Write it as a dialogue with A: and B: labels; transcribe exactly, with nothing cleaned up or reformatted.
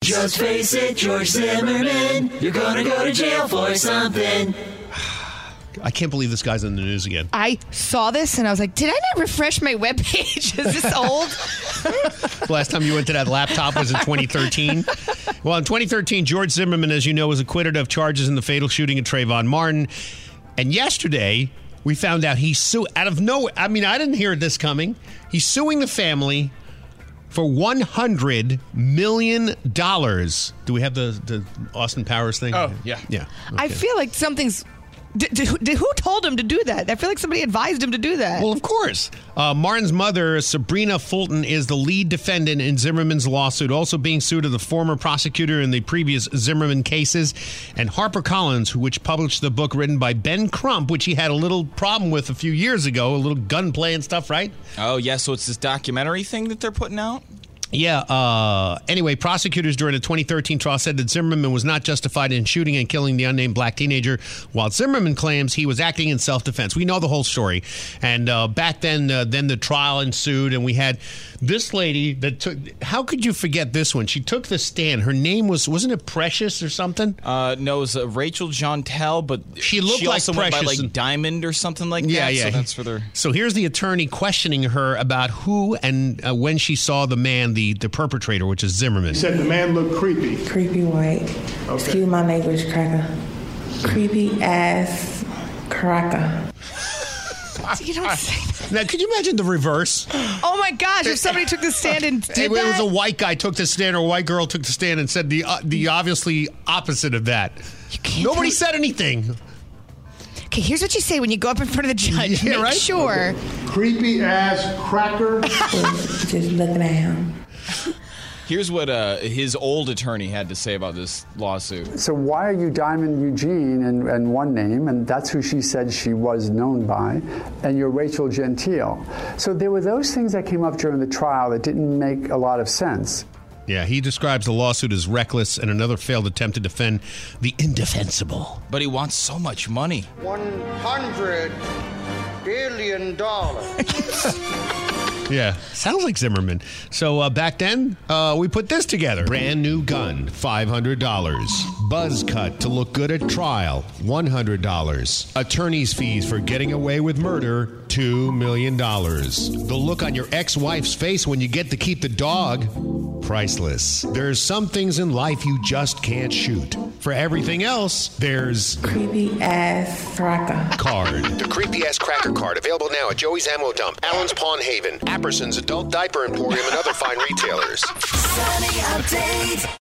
A: Just face it, George Zimmerman. You're gonna go to jail for something.
B: I can't believe this guy's in the news again.
C: I saw this and I was like, did I not refresh my webpage? Is this old?
B: The last time you went to that laptop was in twenty thirteen. Well, in twenty thirteen, George Zimmerman, as you know, was acquitted of charges in the fatal shooting of Trayvon Martin. And yesterday, we found out he's suing out of nowhere. I mean, I didn't hear this coming. He's suing the family for one hundred million dollars. Do we have the, the Austin Powers thing?
D: Oh, yeah.
B: Yeah. Okay.
C: I feel like something's... Did, did, did, who told him to do that? I feel like somebody advised him to do that.
B: Well, of course. Uh, Martin's mother, Sabrina Fulton, is the lead defendant in Zimmerman's lawsuit, also being sued as the former prosecutor in the previous Zimmerman cases. And HarperCollins, which published the book written by Ben Crump, which he had a little problem with a few years ago, a little gunplay and stuff, right?
D: Oh, yeah, so it's this documentary thing that they're putting out?
B: Yeah. Uh, anyway, prosecutors during a twenty thirteen trial said that Zimmerman was not justified in shooting and killing the unnamed black teenager, while Zimmerman claims he was acting in self-defense. We know the whole story. And uh, back then, uh, then the trial ensued, and we had this lady that took... How could you forget this one? She took the stand. Her name was... Wasn't it Precious or something?
D: Uh, no, it was uh, Rachel Jeantel, but
B: she looked
D: she
B: like
D: also
B: Precious
D: went by like
B: and,
D: Diamond or something like
B: yeah,
D: that.
B: Yeah,
D: So that's for their...
B: So here's the attorney questioning her about who and uh, when she saw the man, the, the perpetrator, which is Zimmerman.
E: He said the man looked creepy.
F: Creepy white.
E: Okay.
F: Excuse my neighbor's cracker. Creepy ass cracker.
C: You don't say that.
B: Now, could you imagine the reverse?
C: Oh, my gosh. If somebody took the stand and did
B: it,
C: that.
B: It was a white guy took the stand or a white girl took the stand and said the uh, the obviously opposite of that. Nobody said anything.
C: Okay, here's what you say when you go up in front of the judge.
B: Yeah,
C: Make
B: right?
C: sure.
E: Creepy ass cracker.
F: Just looking at him.
D: Here's what uh, his old attorney had to say about this lawsuit.
G: So why are you Diamond Eugene and, and one name, and that's who she said she was known by, and you're Rachel Gentile. So there were those things that came up during the trial that didn't make a lot of sense.
B: Yeah, he describes the lawsuit as reckless and another failed attempt to defend the indefensible.
D: But he wants so much money.
H: One hundred billion dollars.
B: Yeah, sounds like Zimmerman. So uh, back then, uh, we put this together. Brand new gun, five hundred dollars. Buzz cut to look good at trial, one hundred dollars. Attorney's fees for getting away with murder, two million dollars. The look on your ex-wife's face when you get to keep the dog, priceless. There's some things in life you just can't shoot. For everything else, there's...
F: Creepy ass cracker.
B: Card.
I: The Creepy Ass Cracker Card, available now at Joey's Ammo Dump, Allen's Pawn Haven, Apperson's Adult Diaper Emporium, and other fine retailers.
A: Sunny Update.